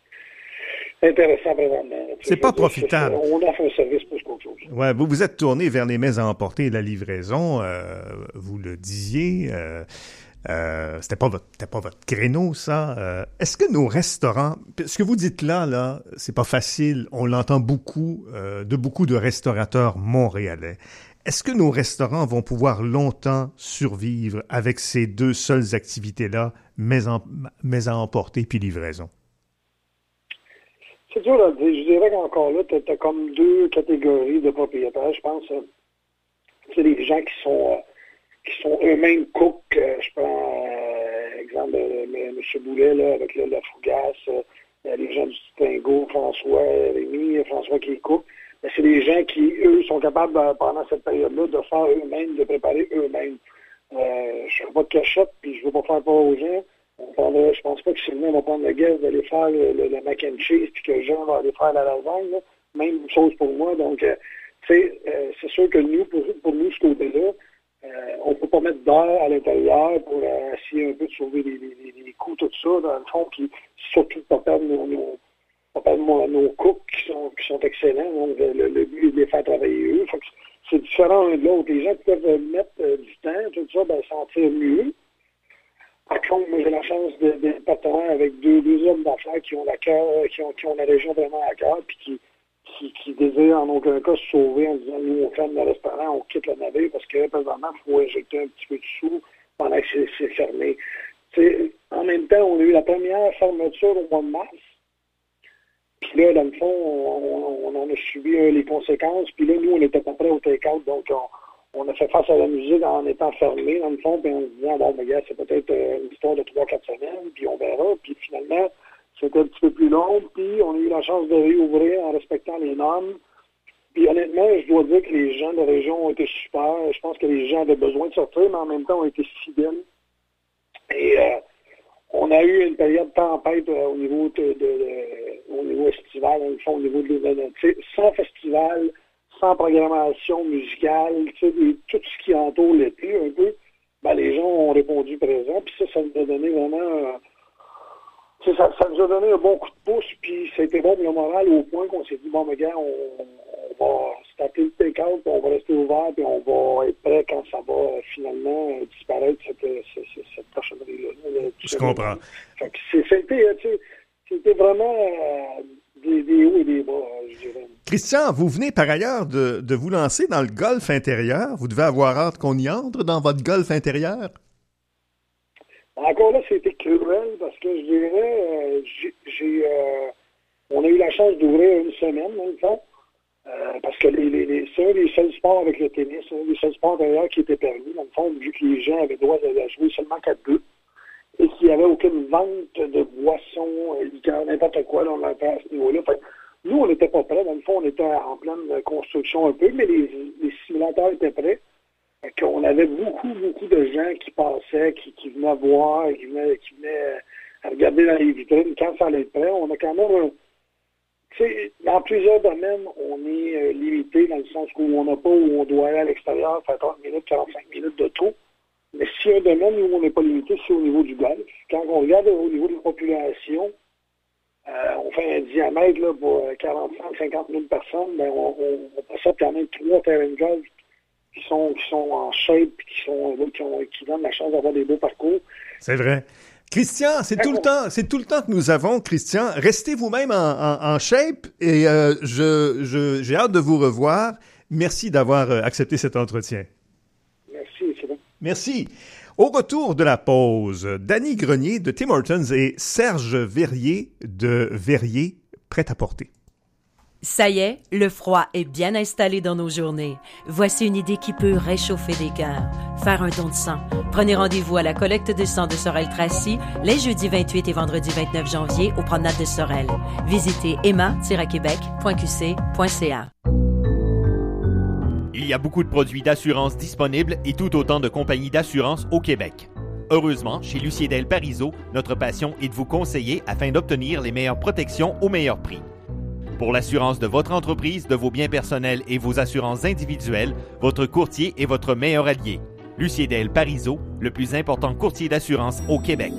euh, intéressant présentement. C'est pas profitable. C'est, on offre un service plus qu'autre chose. Ouais, vous vous êtes tourné vers les mets à emporter et la livraison, euh, vous le disiez. Euh, Euh, c'était pas votre, c'était pas votre créneau, ça. Euh, est-ce que nos restaurants, ce que vous dites là, là, c'est pas facile. On l'entend beaucoup euh, de beaucoup de restaurateurs montréalais. Est-ce que nos restaurants vont pouvoir longtemps survivre avec ces deux seules activités-là, mais en, mais à emporter puis livraison? C'est dur à dire. Je dirais qu'encore là, tu as comme deux catégories de propriétaires. Je pense, euh, c'est les gens qui sont euh, qui sont eux-mêmes cooks. Euh, je prends euh, exemple de M. Boulet là, avec le, la Fougasse. Euh, euh, les gens du Tingo, François Rémy, François Kécouk, ben, c'est des gens qui, eux, sont capables, euh, pendant cette période-là, de faire eux-mêmes, de préparer eux-mêmes. Euh, je ne fais pas de cachette, puis je ne veux pas faire peur aux gens. On prendrait, je pense pas que Sylvain va prendre le guest d'aller faire le, le, le mac and cheese, puis que Jean va aller faire la lasagne, là. Même chose pour moi. Donc, euh, euh, c'est sûr que nous, pour, pour nous, ce côté-là, euh, on ne peut pas mettre d'air à l'intérieur pour euh, essayer un peu de sauver les, les, les coûts, tout ça, dans le fond, puis surtout de ne pas perdre nos, nos, pas perdre nos, nos cooks qui sont, qui sont excellents. Donc, le, le but est de les faire travailler eux. Fait que c'est différent l'un de l'autre. Les gens qui peuvent mettre euh, du temps, tout ça, ben, sentir mieux. Par contre, moi, j'ai la chance d'être partenaire avec deux, deux hommes d'affaires qui ont la cœur, qui ont, qui ont la région vraiment à cœur, puis qui, qui, qui désirent en aucun cas se sauver en disant, nous, on ferme le restaurant, on quitte le navire, parce que, présentement, il faut injecter un petit peu de sous pendant que c'est, c'est fermé. T'sais, en même temps, on a eu la première fermeture au mois de mars. Puis là, dans le fond, on, on en a subi euh, les conséquences. Puis là, nous, on n'était pas prêts au take-out, donc on, on a fait face à la musique en étant fermé, dans le fond, puis en se disant, bon, ben, gars, c'est peut-être euh, une histoire de trois quatre semaines, puis on verra. Puis finalement, c'était un petit peu plus long, puis on a eu la chance de réouvrir en respectant les normes. Puis honnêtement, je dois dire que les gens de la région ont été super. Je pense que les gens avaient besoin de sortir, mais en même temps, ont été fidèles. Et euh, on a eu une période de tempête euh, au niveau de, de, de au niveau estival, dans le fond, au niveau de l'humidité, sans festival, sans programmation musicale, tu sais, tout ce qui entoure l'été un peu, ben, les gens ont répondu présent, puis ça, ça nous a donné vraiment, euh, ça, ça nous a donné un bon coup de pouce, puis c'était bon pour le moral au point qu'on s'est dit, bon, mais gars, on, on va stopper le take-out, on va rester ouvert, puis on va être prêt quand ça va euh, finalement euh, disparaître, cette, cette, cette, cette cochonnerie-là. Je comprends. Fait que c'est, c'était, tu sais, c'était vraiment euh, des, des hauts et des bas, je dirais. Christian, vous venez par ailleurs de, de vous lancer dans le golf intérieur. Vous devez avoir hâte qu'on y entre dans votre golf intérieur. Encore là, c'était cruel parce que je dirais, euh, j'ai, j'ai, euh, on a eu la chance d'ouvrir une semaine, dans le fond, euh, parce que les, les, les, c'est un des seuls sports avec le tennis, c'est un des seuls sports d'ailleurs qui était permis, dans le fond, vu que les gens avaient le droit de jouer seulement quatre deux. Et qu'il n'y avait aucune vente de boissons, liqueurs, n'importe quoi, là, on l'entend à ce niveau-là. Fait, nous, on n'était pas prêts. Dans le fond, on était en pleine construction un peu, mais les, les simulateurs étaient prêts. Fait qu'on avait beaucoup, beaucoup de gens qui passaient, qui, qui venaient voir, qui venaient, qui venaient regarder dans les vitrines quand ça allait être prêt. On a quand même, tu sais, dans plusieurs domaines, on est euh, limité dans le sens où on n'a pas, où on doit aller à l'extérieur, faire trente minutes, quarante-cinq minutes de taux. Mais s'il y a un domaine où on n'est pas limité, c'est au niveau du golf. Quand on regarde au niveau de la population, euh, on fait un diamètre là, pour quarante-cinq à cinquante mille personnes, ben on, on, on possède quand même trois terrains de golf qui sont, qui sont en shape, qui, sont, qui, ont, qui donnent la chance d'avoir des beaux parcours. C'est vrai. Christian, c'est tout le temps, c'est tout le temps que nous avons, Christian. Restez vous-même en, en, en shape et euh, je, je, j'ai hâte de vous revoir. Merci d'avoir accepté cet entretien. Merci, c'est bon. Merci. Au retour de la pause, Danny Grenier de Tim Hortons et Serge Verrier de Verrier Prêt-à-porter. Ça y est, le froid est bien installé dans nos journées. Voici une idée qui peut réchauffer des cœurs. Faire un don de sang. Prenez rendez-vous à la collecte de sang de Sorel-Tracy les jeudis vingt-huit et vendredi vingt-neuf janvier aux promenades de Sorel. Visitez emma tiret québec point q c point c a. Il y a beaucoup de produits d'assurance disponibles et tout autant de compagnies d'assurance au Québec. Heureusement, chez Lucier Del Parizeau, notre passion est de vous conseiller afin d'obtenir les meilleures protections au meilleur prix. Pour l'assurance de votre entreprise, de vos biens personnels et vos assurances individuelles, votre courtier est votre meilleur allié. Lucier Del Parizeau, le plus important courtier d'assurance au Québec.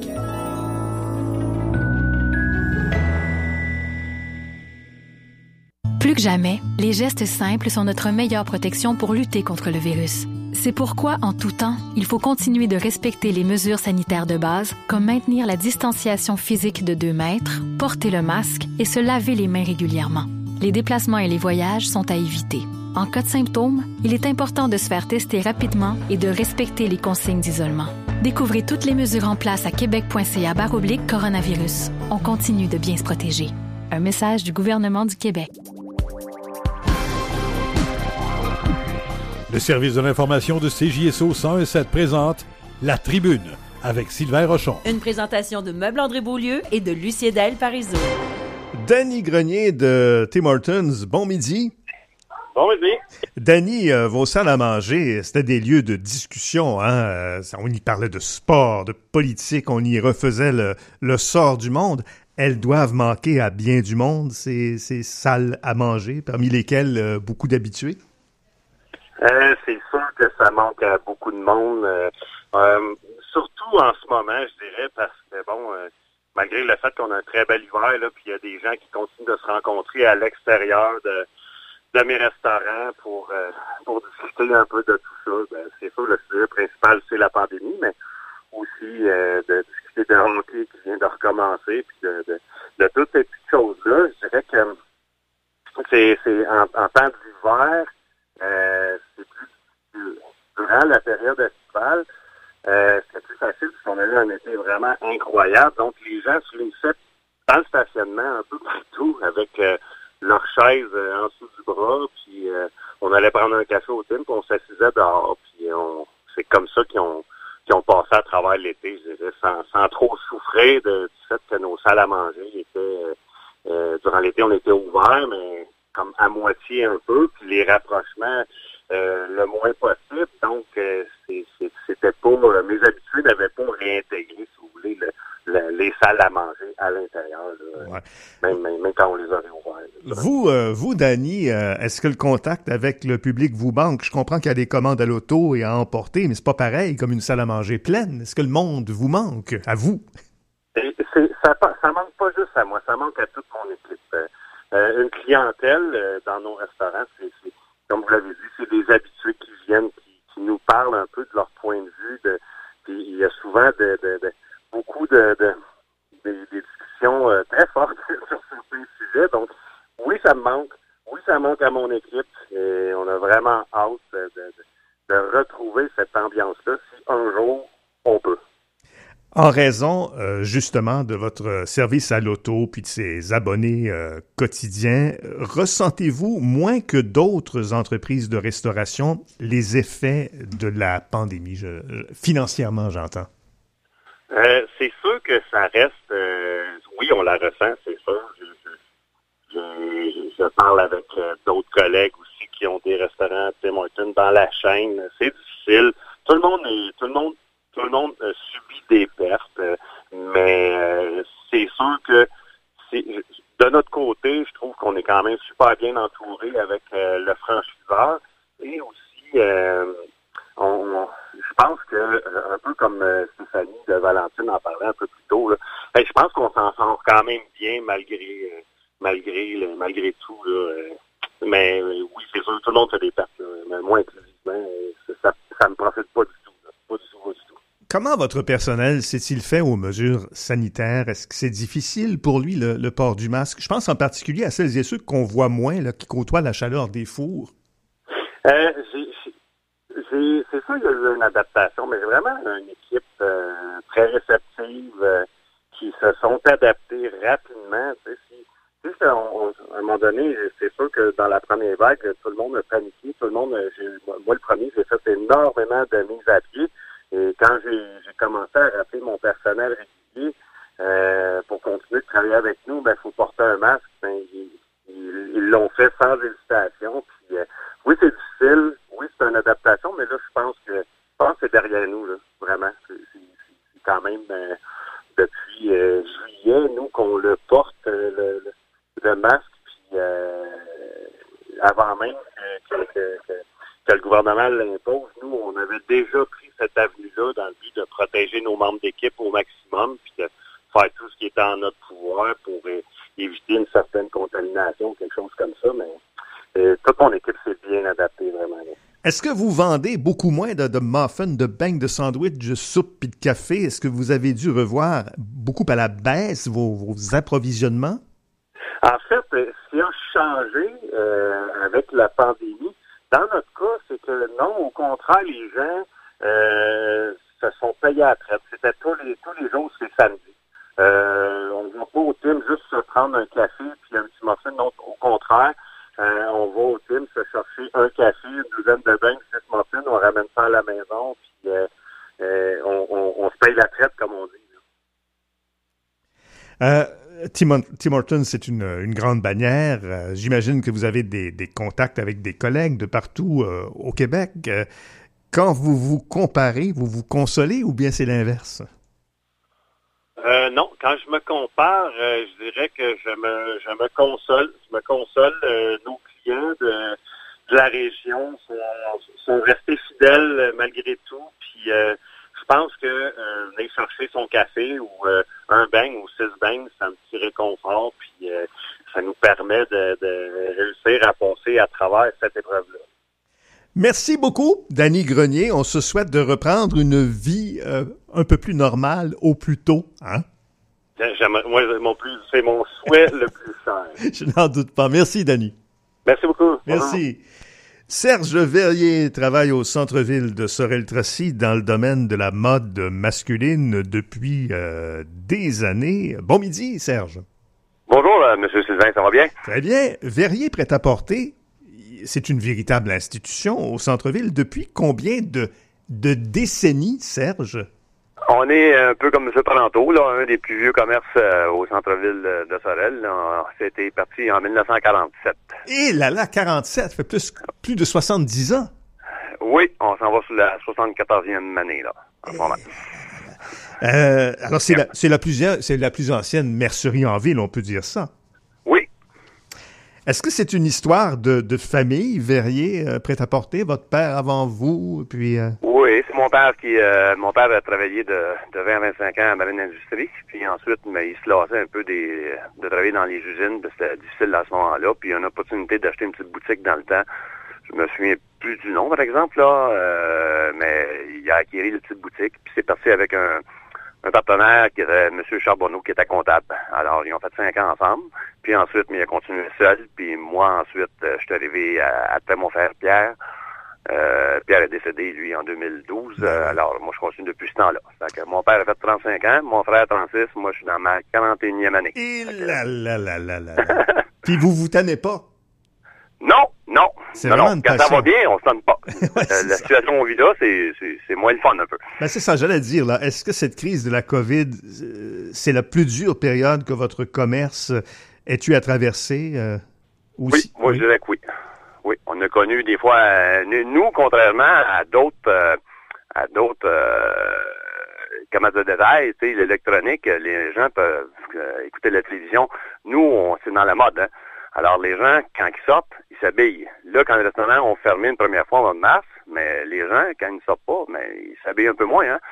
Plus que jamais, les gestes simples sont notre meilleure protection pour lutter contre le virus. C'est pourquoi, en tout temps, il faut continuer de respecter les mesures sanitaires de base, comme maintenir la distanciation physique de deux mètres, porter le masque et se laver les mains régulièrement. Les déplacements et les voyages sont à éviter. En cas de symptômes, il est important de se faire tester rapidement et de respecter les consignes d'isolement. Découvrez toutes les mesures en place à québec point c a barre oblique coronavirus. On continue de bien se protéger. Un message du gouvernement du Québec. Le service de l'information de C J S O cent un virgule sept présente La Tribune avec Sylvain Rochon. Une présentation de Meubles André Beaulieu et de Lucier Del Parizeau. Danny Grenier de Tim Hortons, bon midi. Bon midi. Danny, euh, vos salles à manger, c'était des lieux de discussion. Hein? Euh, on y parlait de sport, de politique, on y refaisait le, le sort du monde. Elles doivent manquer à bien du monde, ces, ces salles à manger, parmi lesquelles euh, beaucoup d'habitués? Euh, c'est sûr que ça manque à beaucoup de monde. Euh, euh, surtout en ce moment, je dirais, parce que, bon, euh, malgré le fait qu'on a un très bel hiver, là, puis il y a des gens qui continuent de se rencontrer à l'extérieur de de mes restaurants pour euh, pour discuter un peu de tout ça. Ben, c'est sûr, le sujet principal, c'est la pandémie, mais aussi euh, de discuter de hockey qui vient de recommencer, puis de, de, de toutes ces petites choses-là. Je dirais que c'est, c'est en, en temps d'hiver, euh, c'est plus durant la période estivale, euh, c'est plus facile parce qu'on a eu un été vraiment incroyable. Donc, les gens se réunissaient dans le stationnement un peu partout avec euh, leur chaise euh, en dessous du bras, puis euh, on allait prendre un café au Tim, puis on s'assisait dehors, puis on, c'est comme ça qu'ils ont, qu'ils ont passé à travers l'été, je dirais, sans, sans trop souffrir de, du fait que nos salles à manger étaient, euh, euh, durant l'été, on était ouverts, mais comme à moitié un peu, puis les rapprochements euh, le moins possible, donc euh, c'est, c'est, c'était pas, euh, mes habitués n'avaient pas réintégré, si vous voulez, le, le, les salles à manger à l'intérieur, là, ouais. même, même, même quand on les aurait ouvertes. Vous, euh, vous, Danny, euh, est-ce que le contact avec le public vous manque? Je comprends qu'il y a des commandes à l'auto et à emporter, mais c'est pas pareil comme une salle à manger pleine. Est-ce que le monde vous manque, à vous? Et c'est, ça, ça manque pas juste à moi, ça manque à toute mon équipe. Euh, une clientèle euh, dans nos restaurants, c'est, c'est, comme vous l'avez dit, c'est des habitués qui viennent, qui, qui nous parlent un peu de leur point de vue. De, puis il y a souvent de, de, de beaucoup de, de, de, de discussions euh, très fortes sur certains sujets. Donc, oui, ça me manque. Oui, ça manque à mon équipe. Et on a vraiment hâte de, de, de retrouver cette ambiance-là si un jour on peut. En raison, euh, justement, de votre service à l'auto puis de ses abonnés euh, quotidiens, ressentez-vous, moins que d'autres entreprises de restauration, les effets de la pandémie, je, financièrement, j'entends? Euh, c'est sûr que ça reste... Euh, oui, on la ressent, c'est sûr. Je, je, je, je parle avec euh, d'autres collègues aussi qui ont des restaurants à Tim Hortons dans la chaîne. C'est difficile. Tout le monde est... Tout le monde Tout le monde euh, subit des pertes, euh, mais euh, c'est sûr que c'est, de notre côté, je trouve qu'on est quand même super bien entouré avec euh, le franchiseur et aussi, euh, on, on, je pense que, un peu comme euh, Stéphanie de Valentine en parlait un peu plus tôt, là, ben, je pense qu'on s'en sort quand même bien malgré euh, malgré le, malgré tout. Là, euh, mais euh, oui, c'est sûr, tout le monde fait des pertes, là, mais moi inclusivement, euh, ça ça me profite pas du tout, là, pas du tout, pas du tout. Comment votre personnel s'est-il fait aux mesures sanitaires? Est-ce que c'est difficile pour lui, le, le port du masque? Je pense en particulier à celles et ceux qu'on voit moins, là, qui côtoient la chaleur des fours. Euh, j'ai, j'ai, c'est sûr qu'il y a eu une adaptation, mais j'ai vraiment une équipe euh, très réceptive euh, qui se sont adaptés rapidement. Tu sais, si, tu sais, on, on, à un moment donné, c'est sûr que dans la première vague, tout le monde a paniqué. Tout le monde, j'ai, moi le premier, j'ai fait énormément de mises à pied. Et quand j'ai, j'ai commencé à rappeler mon personnel régulier euh, pour continuer de travailler avec nous, ben faut porter un masque. Ben, ils, ils, ils l'ont fait sans hésitation. Puis euh, oui, c'est difficile. Oui, c'est une adaptation, mais là, je pense que je pense que c'est derrière nous, là, vraiment. C'est, c'est, c'est quand même ben, depuis euh, juillet, nous, qu'on le porte, euh, le, le, le masque, puis euh, avant même que, que, que, que que le gouvernement l'impose, nous, on avait déjà pris cette avenue-là dans le but de protéger nos membres d'équipe au maximum, puis de faire tout ce qui était en notre pouvoir pour euh, éviter une certaine contamination, quelque chose comme ça, mais euh, toute mon équipe s'est bien adaptée, vraiment. Là. Est-ce que vous vendez beaucoup moins de, de muffins, de beignes, de sandwichs, de soupe puis de café? Est-ce que vous avez dû revoir beaucoup à la baisse vos, vos approvisionnements? En fait, ce qui a changé euh, avec la pandémie, dans notre cas, c'est que non, au contraire, les gens euh, se sont payés à la traite. C'était tous les tous les jours, c'est samedi. Euh, on ne va pas au Tim juste se prendre un café puis un petit muffin. Non, au contraire, euh, on va au Tim se chercher un café, une douzaine de beignes, six muffins, on ramène ça à la maison, puis euh, euh, on, on, on se paye la traite, comme on dit. Euh, Tim, Tim Hortons, c'est une, une grande bannière. Euh, j'imagine que vous avez des, des contacts avec des collègues de partout euh, au Québec. Euh, quand vous vous comparez, vous vous consolez ou bien c'est l'inverse? Euh, non, quand je me compare, euh, je dirais que je me je me console. Je me console. Euh, nos clients de, de la région sont, sont restés fidèles euh, malgré tout. Puis euh, je pense que euh, venir chercher son café ou euh, un beigne ou six beignes, c'est un petit réconfort. Puis euh, ça nous permet de, de réussir à passer à travers cette épreuve-là. Merci beaucoup, Danny Grenier. On se souhaite de reprendre une vie euh, un peu plus normale au plus tôt, hein? J'aimerais, moi, mon plus, c'est mon souhait le plus cher. Je n'en doute pas. Merci, Danny. Merci beaucoup. Merci. Serge Verrier travaille au centre-ville de Sorel-Tracy dans le domaine de la mode masculine depuis euh, des années. Bon midi, Serge. Bonjour, euh, M. Sylvain, ça va bien? Très bien. Verrier Prêt-à-porter, c'est une véritable institution au centre-ville. Depuis combien de, de décennies, Serge? On est un peu comme M. Palanteau, là, un des plus vieux commerces euh, au centre-ville de Sorel. Là. C'était parti en dix-neuf cent quarante-sept. Et là là, quarante-sept, ça fait plus, plus de soixante-dix ans. Oui, on s'en va sur la soixante-quatorzième année, là, en ce moment. Euh, alors, c'est la, c'est, la plus, c'est la plus ancienne mercerie en ville, on peut dire ça. Oui. Est-ce que c'est une histoire de, de famille, Verrier, euh, prêt-à-porter, votre père avant vous, puis... Euh... Oui, c'est mon père qui... Euh, mon père a travaillé de, de vingt à vingt-cinq ans à Marine Industrie, puis ensuite, mais il se lassait un peu des, de travailler dans les usines, parce que c'était difficile à ce moment-là, puis il a une opportunité d'acheter une petite boutique dans le temps. Je me souviens plus du nom, par exemple, là, euh, mais il a acquis une petite boutique, puis c'est parti avec un... un partenaire qui était M. Charbonneau, qui était comptable. Alors, ils ont fait cinq ans ensemble. Puis ensuite, mais il a continué seul. Puis moi, ensuite, euh, je suis arrivé à, après mon frère Pierre. Euh, Pierre est décédé, lui, en deux mille douze. Euh, alors, moi, je continue depuis ce temps-là. Fait que mon père a fait trente-cinq ans, mon frère trente-six. Moi, je suis dans ma quarante et unième année. Et là, là, là, là, là. Puis vous vous tannez pas? Non, non. C'est non, vraiment non. une Quand passion. ça va bien, on se tente pas. Ouais, euh, la ça. situation où on vit là, c'est, c'est, c'est moins le fun un peu. Ben c'est ça, j'allais dire, là. Est-ce que cette crise de la COVID, euh, c'est la plus dure période que votre commerce ait eu à traverser euh, aussi? Oui, moi, je dirais que oui. Oui, on a connu des fois, euh, nous, contrairement à d'autres, euh, à d'autres euh, commerces de détail, tu sais, l'électronique, les gens peuvent euh, écouter la télévision. Nous, on, c'est dans la mode, hein. Alors, les gens, quand ils sortent, ils s'habillent. Là, quand les restaurants ont fermé une première fois au mois de mars, mais les gens, quand ils ne sortent pas, mais ils s'habillent un peu moins, hein.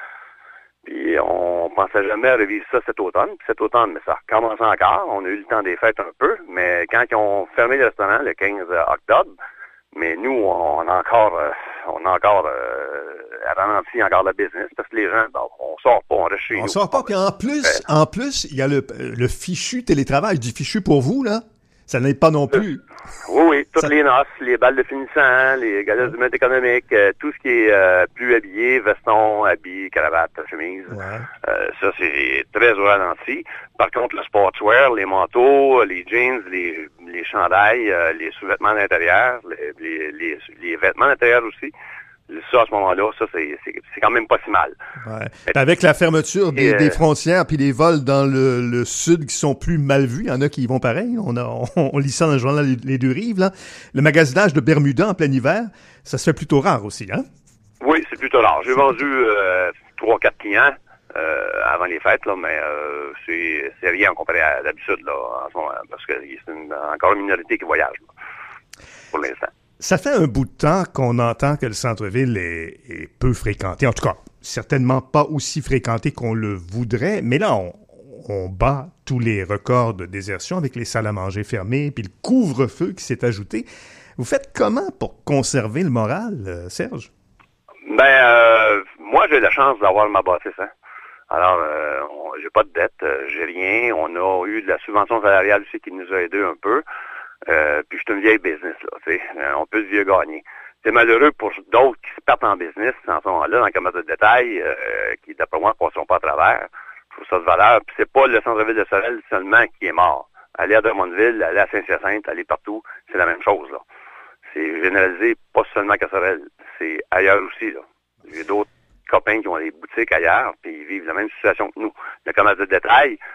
Puis, on pensait jamais revivre ça cet automne. Puis cet automne, mais ça recommence encore. On a eu le temps des fêtes un peu, mais quand ils ont fermé les restaurants le quinze octobre, mais nous, on a encore, euh, on a encore euh, ralenti encore le business parce que les gens, bon, on sort pas, on reste chez On nous. sort pas, puis en plus, en plus, il y a le, le fichu télétravail. Je dis fichu pour vous, là. Ça n'est pas non plus. Oui, oui, toutes Ça... les noces, les balles de finissant, les galas du mètre économique, euh, tout ce qui est euh, plus habillé, veston, habit, cravate, chemise. Ouais. Euh, ça, c'est très au ralenti. Par contre, le sportswear, les manteaux, les jeans, les, les chandails, euh, les sous-vêtements d'intérieur, les, les, les, les vêtements d'intérieur aussi, ça, à ce moment-là, ça, c'est, c'est, c'est quand même pas si mal. Ouais. Avec la fermeture des, Et, euh, des frontières puis les vols dans le, le sud qui sont plus mal vus, il y en a qui y vont pareil. On, a, on, on lit ça dans le journal Les, les Deux Rives, là. Le magasinage de Bermuda en plein hiver, ça se fait plutôt rare aussi, hein? Oui, c'est plutôt rare. J'ai vendu euh, trois, quatre clients euh, avant les fêtes, là, mais euh, c'est, c'est rien comparé à d'habitude, là, en ce moment, parce que c'est une, encore une minorité qui voyage, là, pour l'instant. Ça fait un bout de temps qu'on entend que le centre-ville est, est peu fréquenté. En tout cas, certainement pas aussi fréquenté qu'on le voudrait. Mais là, on, on bat tous les records de désertion avec les salles à manger fermées puis le couvre-feu qui s'est ajouté. Vous faites comment pour conserver le moral, euh, Serge? Ben, euh, moi, j'ai la chance d'avoir ma bâtisse, hein. Alors, euh, on, j'ai pas de dette, euh, j'ai rien. On a eu de la subvention salariale aussi qui nous a aidés un peu. Euh, puis je suis une vieille business, là, tu sais. Euh, on peut se vieux gagner. C'est malheureux pour d'autres qui se partent en business en ce moment-là, dans le commerce de détail, euh, qui, d'après moi, ne passeront pas à travers. Je trouve ça de valeur. Puis c'est pas le centre-ville de Sorel seulement qui est mort. Aller à Drummondville, aller à Saint-Hyacinthe, aller partout, c'est la même chose, là. C'est généralisé, pas seulement qu'à Sorel. C'est ailleurs aussi, là. J'ai d'autres copains qui ont des boutiques ailleurs, puis ils vivent la même situation que nous. Le commerce de détail,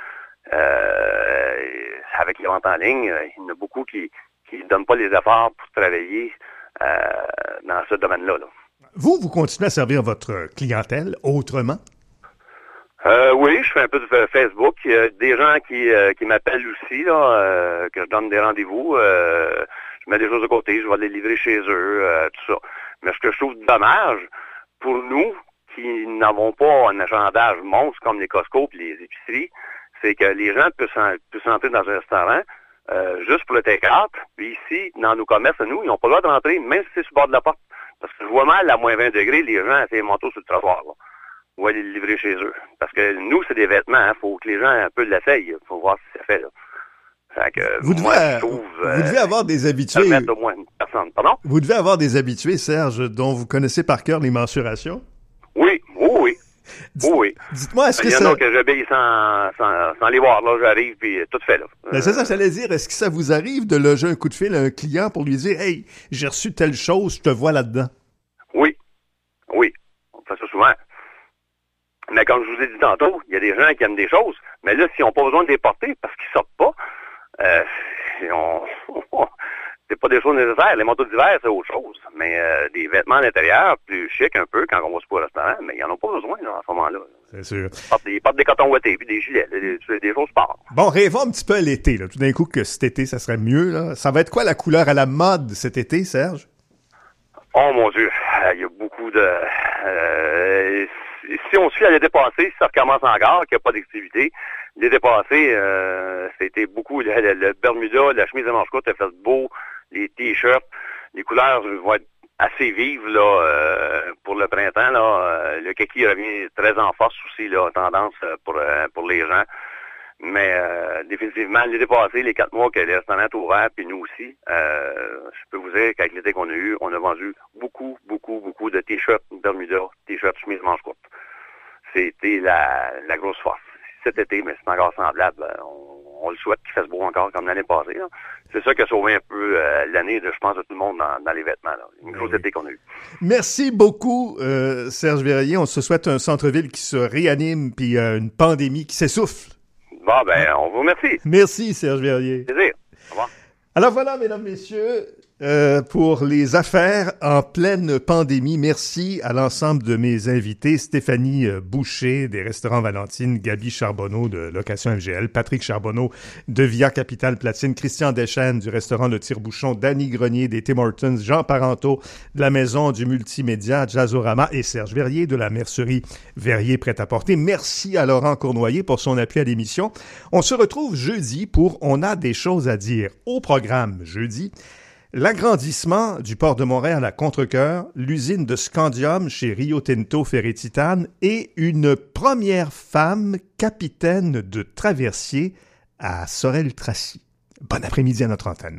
euh, avec les ventes en ligne, il y en a beaucoup qui qui ne donnent pas les efforts pour travailler euh, dans ce domaine-là. Là. Vous, vous continuez à servir votre clientèle autrement? Euh, oui, je fais un peu de Facebook. Il y a des gens qui, euh, qui m'appellent aussi, là, euh, que je donne des rendez-vous. Euh, je mets des choses de côté, je vais les livrer chez eux, euh, tout ça. Mais ce que je trouve dommage, pour nous qui n'avons pas un agendage monstre comme les Costco et les épiceries, c'est que les gens puissent, en, puissent entrer dans un restaurant euh, juste pour le take-out. Puis ici, dans nos commerces, nous, ils n'ont pas le droit de rentrer, même si c'est sur le bord de la porte. Parce que je vois mal, à moins vingt degrés, les gens essaient de monter sur le trottoir. Là. On va aller le livrer chez eux. Parce que nous, c'est des vêtements. Il hein, faut que les gens un peu l'essayent. Il faut voir si ça fait. Là. Fait que, vous, moi, devez, je trouve, vous euh, devez avoir des habitués. Au moins une personne. Pardon? Vous devez avoir des habitués, Serge, dont vous connaissez par cœur les mensurations? Oui, oui, oui. Dites, oui. Dites-moi, est-ce que ça... ça... Il y en a que j'obéis sans, sans, sans les voir. Là, j'arrive, puis tout fait. Là. Ben, c'est ça, j'allais dire. Est-ce que ça vous arrive de loger un coup de fil à un client pour lui dire « Hey, j'ai reçu telle chose, je te vois là-dedans. » Oui. Oui. On fait ça souvent. Mais comme je vous ai dit tantôt, il y a des gens qui aiment des choses, mais là, s'ils n'ont pas besoin de les porter parce qu'ils sortent pas, euh, on... c'est pas des choses nécessaires. Les manteaux d'hiver, c'est autre chose. Mais euh, des vêtements à l'intérieur, plus chic un peu quand on va se au restaurant, mais ils n'en ont pas besoin là, à ce moment-là. C'est sûr. Ils portent des, ils portent des cotons ouatés puis des gilets, des, des, des choses sport. Bon, rêvons un petit peu à l'été. Là. Tout d'un coup, que cet été, ça serait mieux. Là. Ça va être quoi la couleur à la mode cet été, Serge? Oh mon Dieu, il y a beaucoup de... Euh, si on suit à l'été passé, si ça recommence encore, qu'il n'y a pas d'activité, l'été passé, euh, c'était beaucoup le, le, le Bermuda, la chemise à manches courtes, elle fait beau, les t-shirts, les couleurs vont être assez vives là euh, pour le printemps. Là, euh, le kaki revient très en force aussi, là, tendance pour euh, pour les gens. Mais euh, définitivement, l'été passé, les quatre mois que les restaurants sont ouverts, puis nous aussi, euh, je peux vous dire qu'avec l'été qu'on a eu, on a vendu beaucoup, beaucoup, beaucoup de t-shirts Bermuda, t-shirts chemise manches courtes. C'était la, la grosse force. Cet été, mais c'est encore semblable. On, on le souhaite qu'il fasse beau encore comme l'année passée. Là. C'est ça qui a sauvé un peu euh, l'année, de, je pense, de tout le monde dans, dans les vêtements. Là. Une grosse oui. été qu'on a eu. Merci beaucoup, euh, Serge Verrier. On se souhaite un centre-ville qui se réanime puis euh, une pandémie qui s'essouffle. Bon, ben, on vous remercie. Merci, Serge Verrier. Plaisir. Au revoir. Alors voilà, mesdames, messieurs, euh, pour les affaires en pleine pandémie. Merci à l'ensemble de mes invités. Stéphanie Boucher des Restaurants Valentine, Gaby Charbonneau de Location F G L, Patrick Charbonneau de Via Capital Platine, Christian Deschênes du restaurant Le Tire-Bouchon, Danny Grenier des Tim Hortons, Jean Parenteau de la Maison du Multimédia, Jazzorama et Serge Verrier de la Mercerie Verrier Prêt-à-Porter. Merci à Laurent Cournoyer pour son appui à l'émission. On se retrouve jeudi pour On a des choses à dire. Au programme jeudi, l'agrandissement du port de Montréal à Contrecœur, l'usine de Scandium chez Rio Tinto Ferré-Titane et une première femme capitaine de traversier à Sorel-Tracy. Bon après-midi à notre antenne.